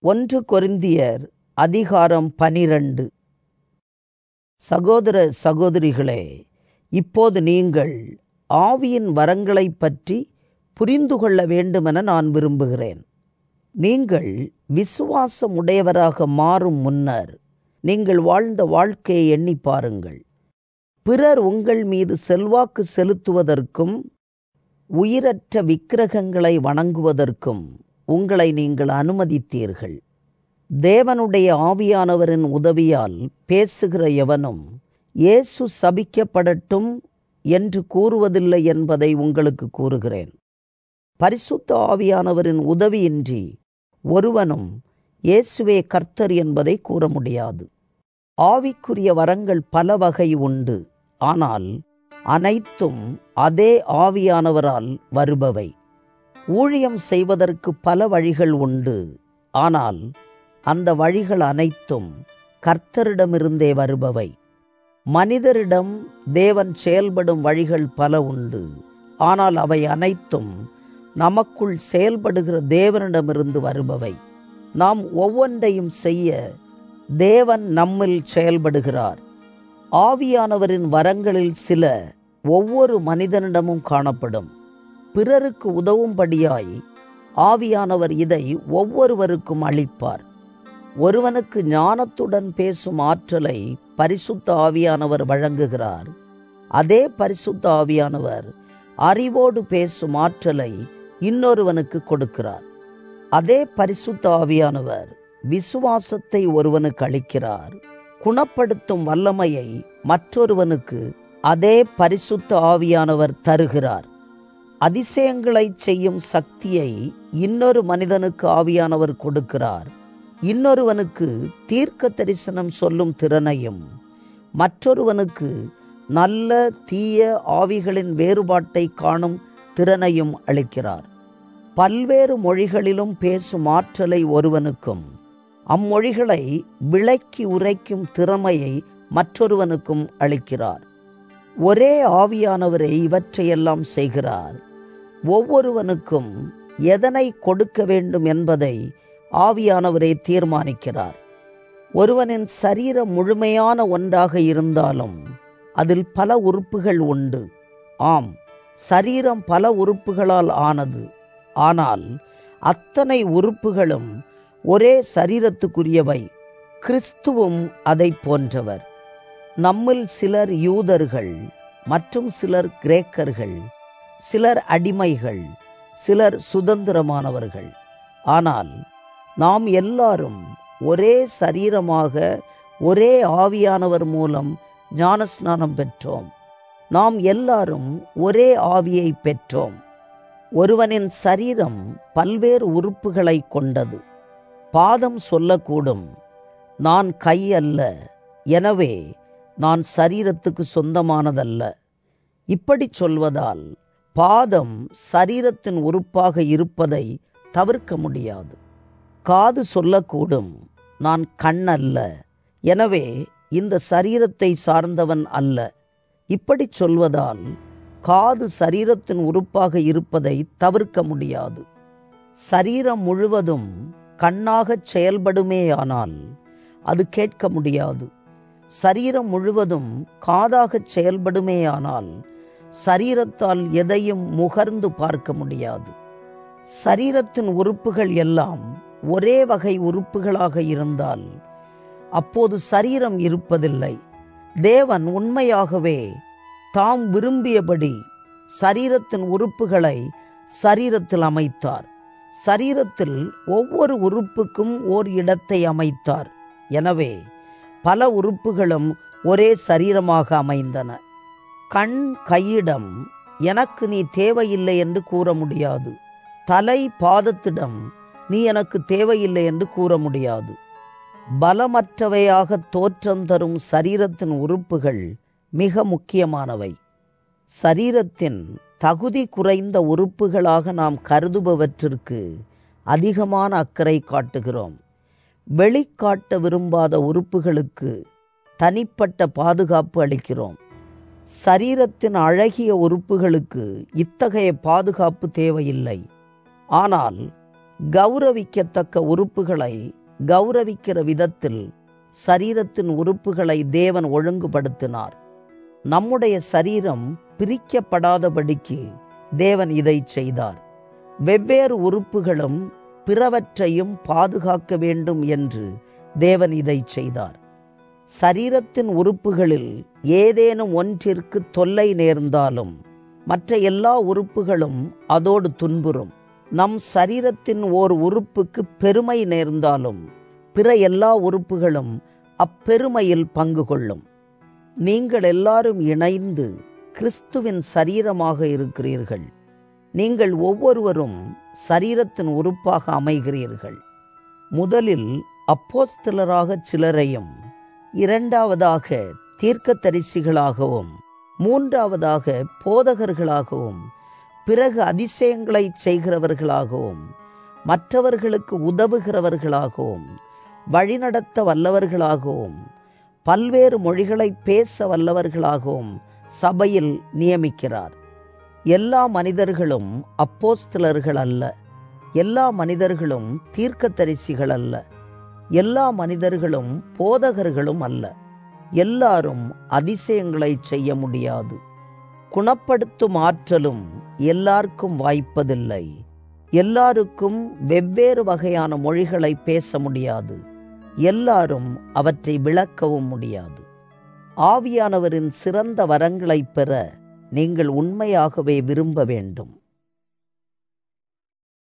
1 கொரிந்தியர் அதிகாரம் 12. சகோதர சகோதரிகளே, இப்போது நீங்கள் ஆவியின் வரங்களைப் பற்றி புரிந்து கொள்ள வேண்டுமென நான் விரும்புகிறேன். நீங்கள் விசுவாசம் உடையவராக மாறும் முன்னர் நீங்கள் வாழ்ந்த வாழ்க்கையை எண்ணி பாருங்கள். பிறர் உங்கள் மீது செல்வாக்கு செலுத்துவதற்கும் உயிரற்ற விக்கிரகங்களை வணங்குவதற்கும் உங்களை நீங்கள் அனுமதித்தீர்கள். தேவனுடைய ஆவியானவரின் உதவியால் பேசுகிற எவனும் இயேசு சபிக்கப்படட்டும் என்று கூறுவதில்லை என்பதை உங்களுக்கு கூறுகிறேன். பரிசுத்த ஆவியானவரின் உதவியின்றி ஒருவனும் இயேசுவே கர்த்தர் என்பதை கூற முடியாது. ஆவிக்குரிய வரங்கள் பல வகை உண்டு, ஆனால் அனைத்தும் அதே ஆவியானவரால் வருபவை. ஊழியம் செய்வதற்கு பல வழிகள் உண்டு, ஆனால் அந்த வழிகள் அனைத்தும் கர்த்தரிடமிருந்தே வருபவை. மனிதரிடம் தேவன் செயல்படும் வழிகள் பல உண்டு, ஆனால் அவை அனைத்தும் நமக்குள் செயல்படுகிற தேவனிடமிருந்து வருபவை. நாம் ஒவ்வொன்றையும் செய்ய தேவன் நம்மில் செயல்படுகிறார். ஆவியானவரின் வரங்களில் சில ஒவ்வொரு மனிதனிடமும் காணப்படும். பிறருக்கு உதவும்படியாய் ஆவியானவர் இதை ஒவ்வொருவருக்கும் அளிப்பார். ஒருவனுக்கு ஞானத்துடன் பேசும் ஆற்றலை பரிசுத்த ஆவியானவர் வழங்குகிறார். அதே பரிசுத்த ஆவியானவர் அறிவோடு பேசும் ஆற்றலை இன்னொருவனுக்கு கொடுக்கிறார். அதே பரிசுத்த ஆவியானவர் விசுவாசத்தை ஒருவனுக்கு அளிக்கிறார். குணப்படுத்தும் வல்லமையை மற்றொருவனுக்கு அதே பரிசுத்த ஆவியானவர் தருகிறார். அதிசயங்களை செய்யும் சக்தியை இன்னொரு மனிதனுக்கு ஆவியானவர் கொடுக்கிறார். இன்னொருவனுக்கு தீர்க்க தரிசனம் சொல்லும் திறனையும், மற்றொருவனுக்கு நல்ல தீய ஆவிகளின் வேறுபாட்டை காணும் திறனையும் அளிக்கிறார். பல்வேறு மொழிகளிலும் பேசும் ஆற்றலை ஒருவனுக்கும், அம்மொழிகளை விளக்கி உரைக்கும் திறமையை மற்றொருவனுக்கும் அளிக்கிறார். ஒரே ஆவியானவரே இவற்றையெல்லாம் செய்கிறார். ஒவ்வொருவனுக்கும் எதனை கொடுக்க வேண்டும் என்பதை ஆவியானவரே தீர்மானிக்கிறார். ஒருவனின் சரீரம் முழுமையான ஒன்றாக இருந்தாலும் அதில் பல உறுப்புகள் உண்டு. ஆம், சரீரம் பல உறுப்புகளால் ஆனது. ஆனால் அத்தனை உறுப்புகளும் ஒரே சரீரத்துக்குரியவை. கிறிஸ்துவும் அதை போன்றவர். நம்மில் சிலர் யூதர்கள், மற்றும் சிலர் கிரேக்கர்கள், சிலர் அடிமைகள், சிலர் சுதந்திரமானவர்கள். ஆனால் நாம் எல்லாரும் ஒரே சரீரமாக ஒரே ஆவியானவர் மூலம் ஞானஸ்நானம் பெற்றோம். நாம் எல்லாரும் ஒரே ஆவியை பெற்றோம். ஒருவனின் சரீரம் பல்வேறு உறுப்புகளை கொண்டது. பாதம் சொல்லக்கூடும், நான் கை அல்ல, எனவே நான் சரீரத்துக்கு சொந்தமானதல்ல. இப்படி சொல்வதால் பாதம் சரீரத்தின் உறுப்பாக இருப்பதை தவிர்க்க முடியாது. காது சொல்லக்கூடும், நான் கண் அல்ல, எனவே இந்த சரீரத்தை சார்ந்தவன் அல்ல. இப்படி சொல்வதால் காது சரீரத்தின் உறுப்பாக இருப்பதை தவிர்க்க முடியாது. சரீரம் முழுவதும் கண்ணாகச் செயல்படுமேயானால் அது கேட்க முடியாது. சரீரம் முழுவதும் காதாகச் செயல்படுமேயானால் சரீரத்தால் எதையும் முகர்ந்து பார்க்க முடியாது. சரீரத்தின் உறுப்புகள் எல்லாம் ஒரே வகை உறுப்புகளாக இருந்தால் அப்போது சரீரம் இருப்பதில்லை. தேவன் உண்மையாகவே தாம் விரும்பியபடி சரீரத்தின் உறுப்புகளை சரீரத்தில் அமைத்தார். சரீரத்தில் ஒவ்வொரு உறுப்புக்கும் ஓர் இடத்தை அமைத்தார். எனவே பல உறுப்புகளும் ஒரே சரீரமாக அமைந்தன. கண் கையிடம் எனக்கு நீ தேவையில்லை என்று கூற முடியாது. தலை பாதத்திடம் நீ எனக்கு தேவையில்லை என்று கூற முடியாது. பலமற்றவையாக தோற்றம் தரும் சரீரத்தின் உறுப்புகள் மிக முக்கியமானவை. சரீரத்தின் தகுதி குறைந்த உறுப்புகளாக நாம் கருதுபவற்றிற்கு அதிகமான அக்கறை காட்டுகிறோம். வெளிக்காட்ட விரும்பாத உறுப்புகளுக்கு தனிப்பட்ட பாதுகாப்பு அளிக்கிறோம். சரீரத்தின் அழகிய உறுப்புகளுக்கு இத்தகைய பாதுகாப்பு தேவையில்லை. ஆனால் கௌரவிக்கத்தக்க உறுப்புகளை கௌரவிக்கிற விதத்தில் சரீரத்தின் உறுப்புகளை தேவன் ஒழுங்குபடுத்தினார். நம்முடைய சரீரம் பிரிக்கப்படாதபடிக்கு தேவன் இதை செய்தார். வெவ்வேறு உறுப்புகளும் பிறவற்றையும் பாதுகாக்க வேண்டும் என்று தேவன் இதை செய்தார். சரீரத்தின் உறுப்புகளில் ஏதேனும் ஒன்றிற்கு தொல்லை நேர்ந்தாலும் மற்ற எல்லா உறுப்புகளும் அதோடு துன்புறும். நம் சரீரத்தின் ஓர் உறுப்புக்கு பெருமை நேர்ந்தாலும் பிற எல்லா உறுப்புகளும் அப்பெருமையில் பங்கு கொள்ளும். நீங்கள் எல்லாரும் இணைந்து கிறிஸ்துவின் சரீரமாக இருக்கிறீர்கள். நீங்கள் ஒவ்வொருவரும் சரீரத்தின் உறுப்பாக அமைகிறீர்கள். முதலில் அப்போஸ்தலராக சிலரையும், இரண்டாவதாக தீர்க்கதரிசிகளாகவும், மூன்றாவதாக போதகர்களாகவும், பிறகு அதிசயங்களை செய்கிறவர்களாகவும், மற்றவர்களுக்கு உதவுகிறவர்களாகவும், வழிநடத்த வல்லவர்களாகவும், பல்வேறு மொழிகளை பேச வல்லவர்களாகவும் சபையில் நியமிக்கிறார். எல்லா மனிதர்களும் அப்போஸ்தலர்கள் அல்ல. எல்லா மனிதர்களும் தீர்க்கதரிசிகள் அல்ல. எல்லா மனிதர்களும் போதகர்களும் அல்ல. எல்லாரும் அதிசயங்களை செய்ய முடியாது. குணப்படுத்தும் ஆற்றலும் எல்லாருக்கும் வாய்ப்பதில்லை. எல்லாருக்கும் வெவ்வேறு வகையான மொழிகளை பேச முடியாது. எல்லாரும் அவற்றை விளக்கவும் முடியாது. ஆவியானவரின் சிறந்த வரங்களை பெற நீங்கள் உண்மையாகவே விரும்ப வேண்டும்.